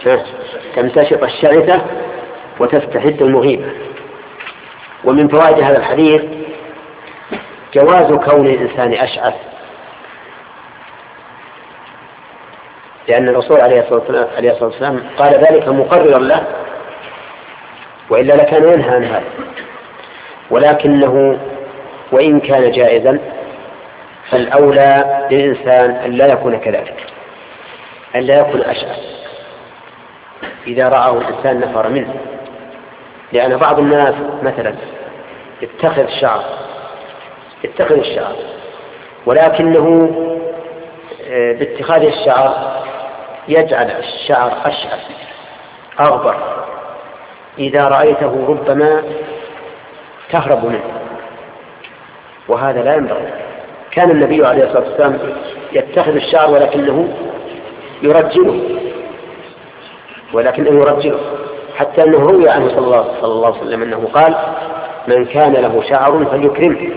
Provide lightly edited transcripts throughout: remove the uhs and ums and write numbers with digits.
تمتشط الشعثة وتستحد المغيبة. ومن فوائد هذا الحديث جواز كون الإنسان أشعث، لأن الرسول عليه الصلاة والسلام قال ذلك مقررا له، وإلا لكان ينهى عن هذا. ولكنه وإن كان جائزا فالأولى للإنسان أن لا يكون كذلك، أن لا يكون أشعث إذا رآه الإنسان نفر منه. لأن بعض الناس مثلا يتخذ الشعر ولكنه باتخاذ الشعر يجعل الشعر أشعث أغبر، إذا رأيته ربما تهرب منه، وهذا لا ينبغي. كان النبي عليه الصلاة والسلام يتخذ الشعر ولكنه يرجله، حتى أنه روي عنه صلى الله عليه وسلم أنه قال: من كان له شعر فليكرمه.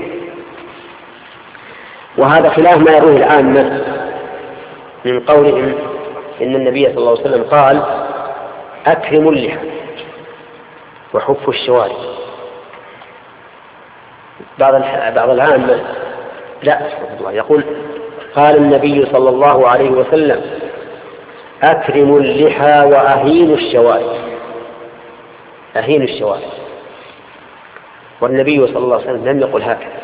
وهذا خلاف ما يرويه العامة من قولهم إن النبي صلى الله عليه وسلم قال: أكرموا اللحى وحفوا الشوارب. بعض العامة لا يقول: قال النبي صلى الله عليه وسلم: أكرموا اللحى وأهينوا الشوارب. والنبي صلى الله عليه وسلم لم يقل هكذا.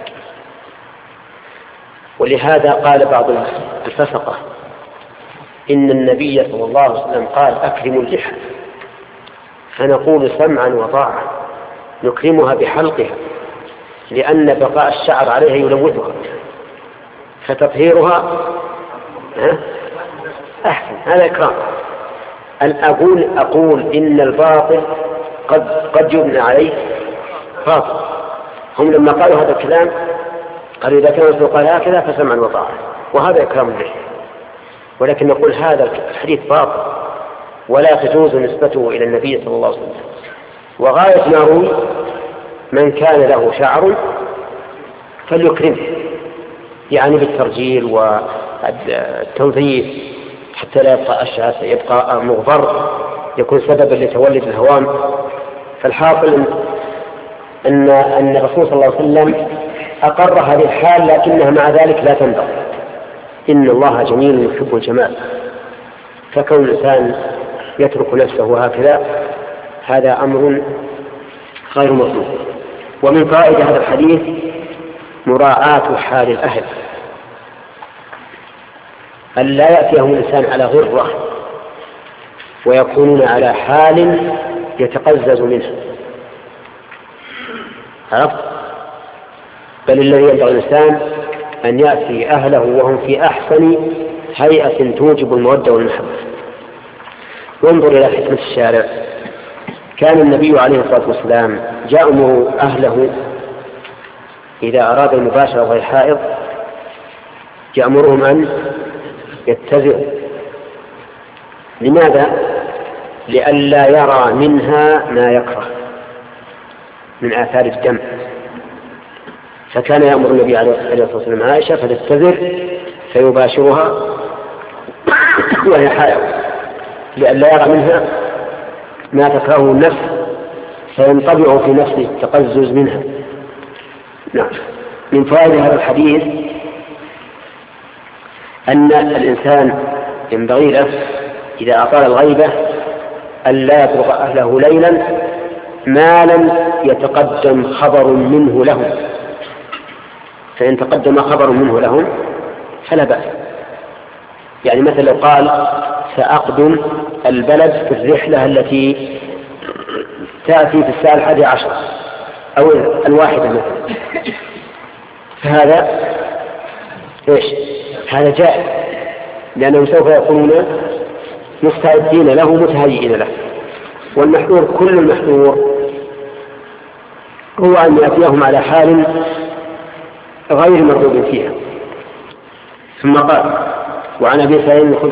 ولهذا قال بعض الفسقة إن النبي صلى الله عليه وسلم قال: أكرموا اللحى، فنقول سمعا وطاعة، نكرمها بحلقها، لأن بقاء الشعر عليها يلوثها، فتطهيرها أحسن. هذا إكرام. أقول إن الباطل قد يبنى عليه باطل. هم لما قالوا هذا الكلام قالوا: إذا كان الرسول قال هكذا فسمعا وطاعة، وهذا إكرام له. ولكن نقول هذا الحديث باطل ولا تجوز نسبته إلى النبي صلى الله عليه وسلم. وغاية ما روي: من كان له شعر فليكرمه، يعني بالترجيل والتنظيف حتى لا يبقى أشعث، يبقى مغبر، يكون سببا لتولد الهوام. فالحاصل أن الرسول صلى الله عليه وسلم أقر هذه الحال، لكنها مع ذلك لا تنبغي. إن الله جميل يحب الجمال، فكون الإنسان يترك نفسه هكذا هذا أمر غير مطلوب. ومن فائدة هذا الحديث مراعاة حال الأهل، أن لا يأتيهم الإنسان على غرة ويكونون على حال يتقزز منها، عرفت؟ بل الذي ينبغي الإنسان أن يأتي أهله وهم في أحسن هيئة توجب المودة والمحبة. وانظر إلى حكمة الشارع. كان النبي عليه الصلاة والسلام يأمر أهله إذا أراد المباشرة غير حائض يأمرهم أن يتزعوا. لماذا؟ لئلا يرى منها ما يكره من آثار الدم. فكان يأمر النبي عليه الصلاة والسلام عائشة فتتزر فيباشرها وهي حائض، لئلا يرى منها ما تكرهه النفس فينطبع في نفسه التقزز منها. نعم. من فوائد هذا الحديث أن الإنسان ينبغي له إذا أطال الغيبة أن لا يترك أهله ليلا ما لم يتقدم خبر منه لهم، فإن تقدم خبر منه لهم فلا بأس. يعني مثلا لو قال: سأقدم البلد في الرحلة التي تأتي في الساعة 11 أو 1 مثلا، فهذا هذا جائز، لأنهم سوف يكونون مستعدين له متهيئين له. والمحذور كل المحذور هو أن يأتيهم على حال غير مرغوب فيها. ثم قال: وعن أبي سعيد